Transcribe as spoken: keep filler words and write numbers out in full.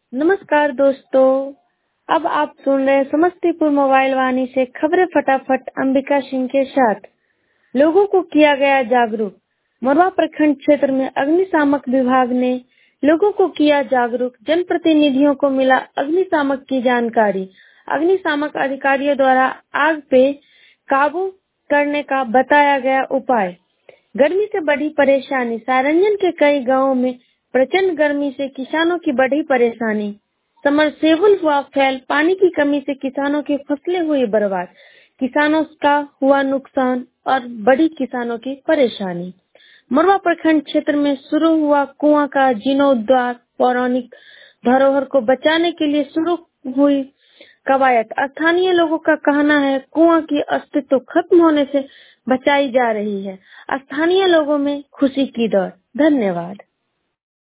नमस्कार दोस्तों, अब आप सुन रहे समस्तीपुर मोबाइल वाणी से खबरें फटाफट अंबिका सिंह के साथ। लोगों को किया गया जागरूक। मोरवा प्रखंड क्षेत्र में अग्निशामक विभाग ने लोगों को किया जागरूक। जनप्रतिनिधियों को मिला अग्निशामक की जानकारी। अग्निशामक अधिकारियों द्वारा आग पे काबू करने का बताया गया उपाय। गर्मी से बढ़ी परेशानी। सारंजन के कई गांवों में प्रचंड गर्मी से किसानों की बढ़ी परेशानी। समरसेबुल हुआ फेल। पानी की कमी से किसानों की फसलें हुई बर्बाद। किसानों का हुआ नुकसान और बढ़ी किसानों की परेशानी। मोरवा प्रखंड क्षेत्र में शुरू हुआ कुआं का जीर्णोद्धार। पौराणिक धरोहर को बचाने के लिए शुरू हुई कवायद। स्थानीय लोगों का कहना है कुआं की अस्तित्व खत्म होने से बचाई जा रही है। स्थानीय लोगों में खुशी की दौड़। धन्यवाद।